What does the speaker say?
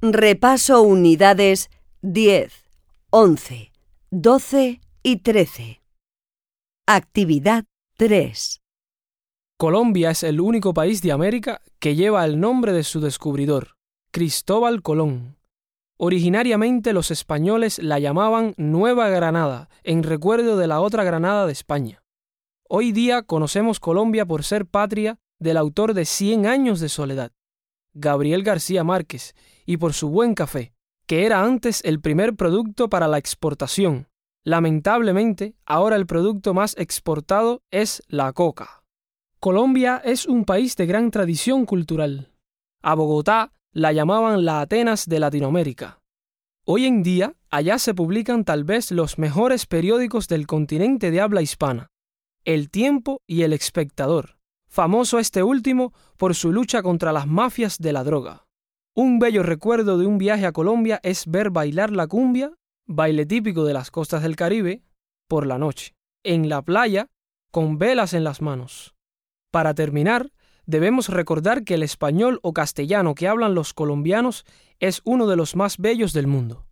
Repaso unidades 10, 11, 12 y 13. Actividad 3. Colombia es el único país de América que lleva el nombre de su descubridor, Cristóbal Colón. Originariamente los españoles la llamaban Nueva Granada, en recuerdo de la otra Granada de España. Hoy día conocemos Colombia por ser patria del autor de 100 años de soledad, Gabriel García Márquez, y por su buen café, que era antes el primer producto para la exportación. Lamentablemente, ahora el producto más exportado es la coca. Colombia es un país de gran tradición cultural. A Bogotá la llamaban la Atenas de Latinoamérica. Hoy en día, allá se publican tal vez los mejores periódicos del continente de habla hispana, El Tiempo y El Espectador, famoso este último por su lucha contra las mafias de la droga. Un bello recuerdo de un viaje a Colombia es ver bailar la cumbia, baile típico de las costas del Caribe, por la noche, en la playa, con velas en las manos. Para terminar, debemos recordar que el español o castellano que hablan los colombianos es uno de los más bellos del mundo.